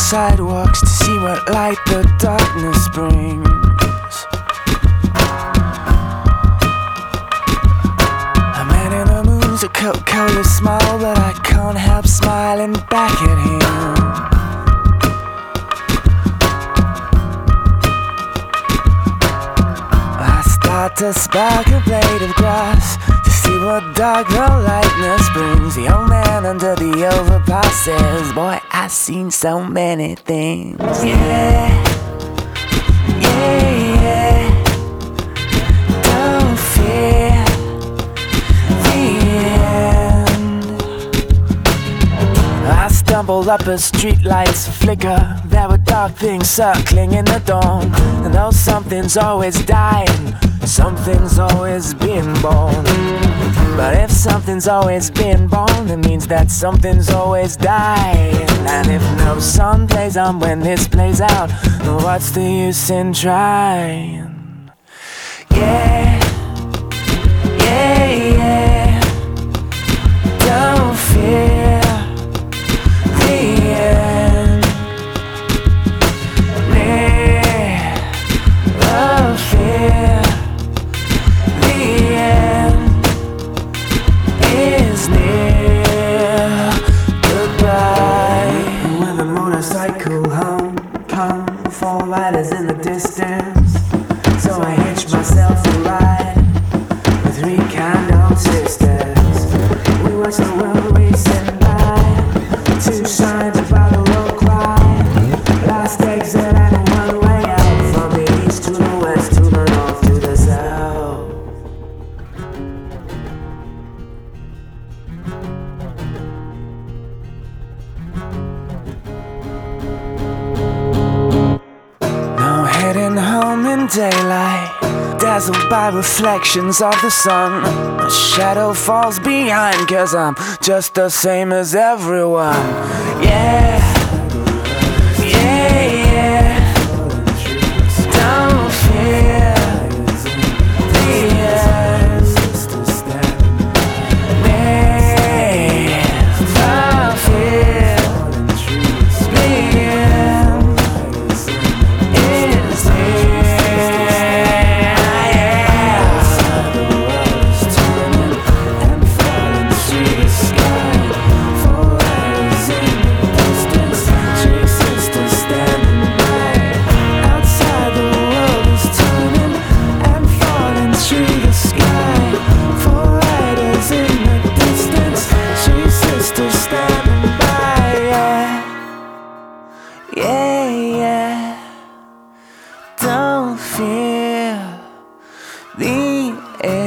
sidewalks to see what light the darkness brings. A man in the moon's a Coca-Cola smile, but I can't help smiling back at him. I start to spark a blade of grass to see what dark the lightness brings. The old man under the overpass says, boy, I've seen so many things. Yeah, yeah, yeah. Don't fear the end. I stumbled up as streetlights flicker. There were dark things circling in the dawn. And though something's always dying, something's always being born. But if something's always been born, it means that something's always dying. And if no sun plays on when this plays out, what's the use in trying? Yeah, yeah, yeah. Don't fear the end. Never fear. The end is near. Goodbye. When the motorcycle hum, come four riders in the distance. So I hitch myself a ride with three kind of sisters. We watch the world racing by. Two signs about the road cry. Last exit and one way out. From the east to the west, to the north, to the south. Now heading home in daylight, dazzled by reflections of the sun. A shadow falls behind, 'cause I'm just the same as everyone. Yeah, yeah, yeah. Don't fear the end. Never fear the end. It's near. And falling through the sky, for hours in the distance. Three sisters standing by. Outside the world is turning and falling through the sky. Four riders in the distance. Three sisters standing by. Yeah, yeah, yeah. Don't fear the end.